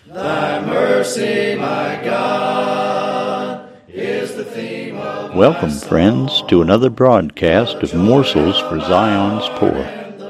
Thy mercy, my God, is the theme of Welcome, friends, to another broadcast of Morsels for Zion's Poor.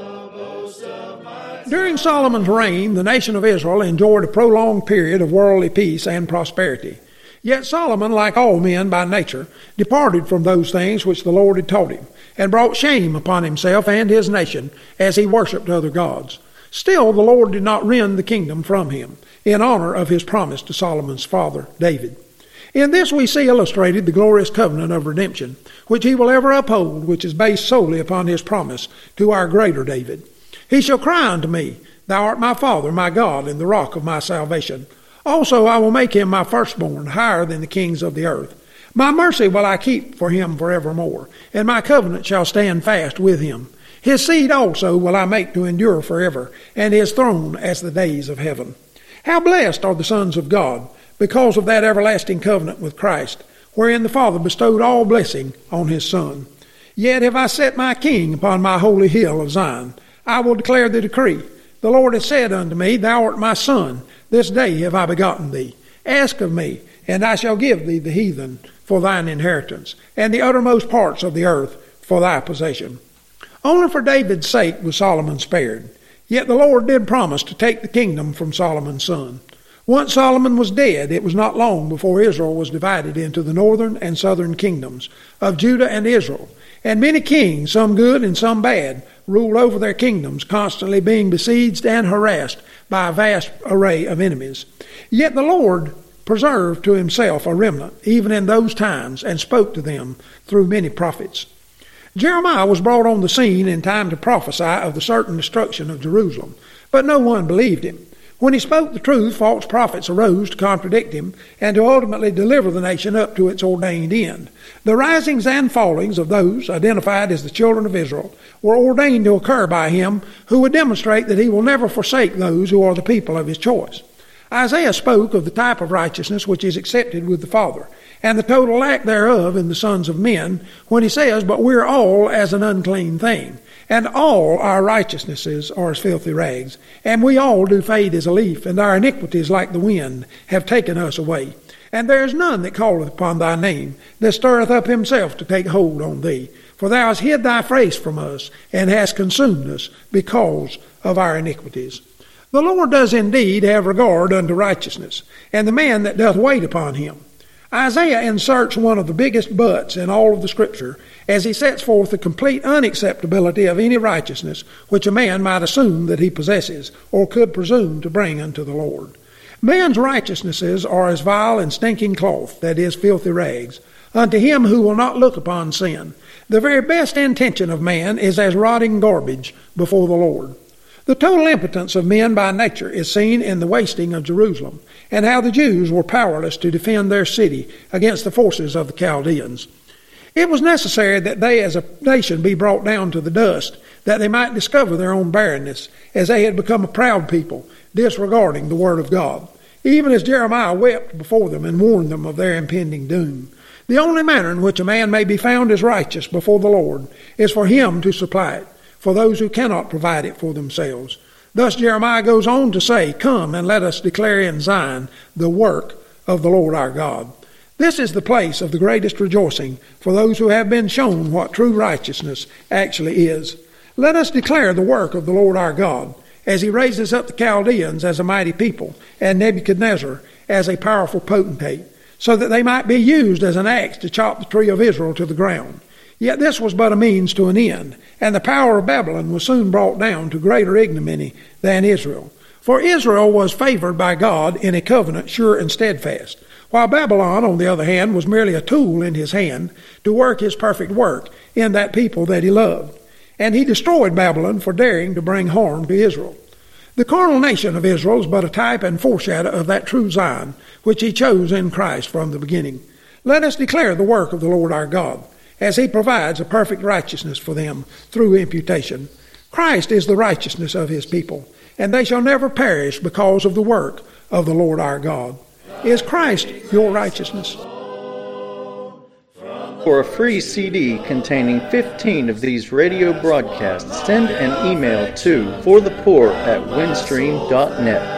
During Solomon's reign, the nation of Israel enjoyed a prolonged period of worldly peace and prosperity. Yet Solomon, like all men by nature, departed from those things which the Lord had taught him, and brought shame upon himself and his nation as he worshipped other gods. Still, the Lord did not rend the kingdom from him, in honor of his promise to Solomon's father, David. In this we see illustrated the glorious covenant of redemption, which he will ever uphold, which is based solely upon his promise to our greater David. He shall cry unto me, Thou art my Father, my God, and the rock of my salvation. Also I will make him my firstborn, higher than the kings of the earth. My mercy will I keep for him forevermore, and my covenant shall stand fast with him. His seed also will I make to endure forever, and his throne as the days of heaven. How blessed are the sons of God, because of that everlasting covenant with Christ, wherein the Father bestowed all blessing on his Son. Yet have I set my King upon my holy hill of Zion. I will declare the decree. The Lord has said unto me, Thou art my Son. This day have I begotten thee. Ask of me, and I shall give thee the heathen for thine inheritance, and the uttermost parts of the earth for thy possession. Only for David's sake was Solomon spared. Yet the Lord did promise to take the kingdom from Solomon's son. Once Solomon was dead, it was not long before Israel was divided into the northern and southern kingdoms of Judah and Israel. And many kings, some good and some bad, ruled over their kingdoms, constantly being besieged and harassed by a vast array of enemies. Yet the Lord preserved to himself a remnant, even in those times, and spoke to them through many prophets. Jeremiah was brought on the scene in time to prophesy of the certain destruction of Jerusalem, but no one believed him. When he spoke the truth, false prophets arose to contradict him and to ultimately deliver the nation up to its ordained end. The risings and fallings of those identified as the children of Israel were ordained to occur by him who would demonstrate that he will never forsake those who are the people of his choice. Isaiah spoke of the type of righteousness which is accepted with the Father, and the total lack thereof in the sons of men, when he says, But we are all as an unclean thing, and all our righteousnesses are as filthy rags, and we all do fade as a leaf, and our iniquities like the wind have taken us away. And there is none that calleth upon thy name, that stirreth up himself to take hold on thee. For thou hast hid thy face from us, and hast consumed us because of our iniquities. The Lord does indeed have regard unto righteousness, and the man that doth wait upon him. Isaiah inserts one of the biggest buts in all of the Scripture as he sets forth the complete unacceptability of any righteousness which a man might assume that he possesses or could presume to bring unto the Lord. Man's righteousnesses are as vile and stinking cloth, that is, filthy rags, unto him who will not look upon sin. The very best intention of man is as rotting garbage before the Lord. The total impotence of men by nature is seen in the wasting of Jerusalem, and how the Jews were powerless to defend their city against the forces of the Chaldeans. It was necessary that they as a nation be brought down to the dust, that they might discover their own barrenness, as they had become a proud people, disregarding the word of God, even as Jeremiah wept before them and warned them of their impending doom. The only manner in which a man may be found as righteous before the Lord is for him to supply it, for those who cannot provide it for themselves. Thus Jeremiah goes on to say, Come and let us declare in Zion the work of the Lord our God. This is the place of the greatest rejoicing for those who have been shown what true righteousness actually is. Let us declare the work of the Lord our God, as he raises up the Chaldeans as a mighty people, and Nebuchadnezzar as a powerful potentate, so that they might be used as an axe to chop the tree of Israel to the ground. Yet this was but a means to an end, and the power of Babylon was soon brought down to greater ignominy than Israel. For Israel was favored by God in a covenant sure and steadfast, while Babylon, on the other hand, was merely a tool in his hand to work his perfect work in that people that he loved. And he destroyed Babylon for daring to bring harm to Israel. The carnal nation of Israel is but a type and foreshadow of that true Zion, which he chose in Christ from the beginning. Let us declare the work of the Lord our God, as he provides a perfect righteousness for them through imputation. Christ is the righteousness of his people, and they shall never perish because of the work of the Lord our God. Is Christ your righteousness? For a free CD containing 15 of these radio broadcasts, send an email to forthepoor@windstream.net.